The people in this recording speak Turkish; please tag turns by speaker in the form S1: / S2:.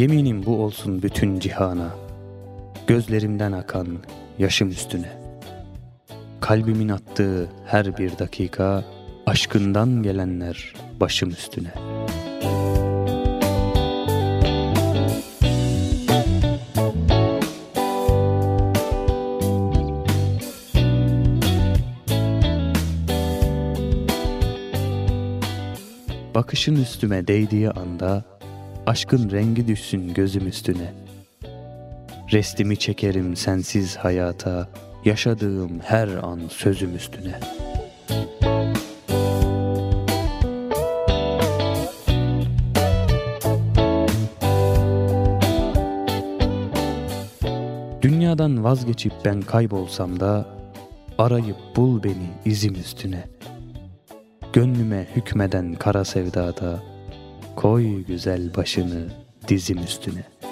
S1: Yeminim bu olsun bütün cihana, gözlerimden akan yaşım üstüne. Kalbimin attığı her bir dakika, aşkından gelenler başım üstüne. Bakışın üstüme değdiği anda, aşkın rengi düşsün gözüm üstüne. Restimi çekerim sensiz hayata, yaşadığım her an sözüm üstüne. Dünyadan vazgeçip ben kaybolsam da, arayıp bul beni izim üstüne. Gönlüme hükmeden kara sevdada, koy güzel başını dizim üstüne.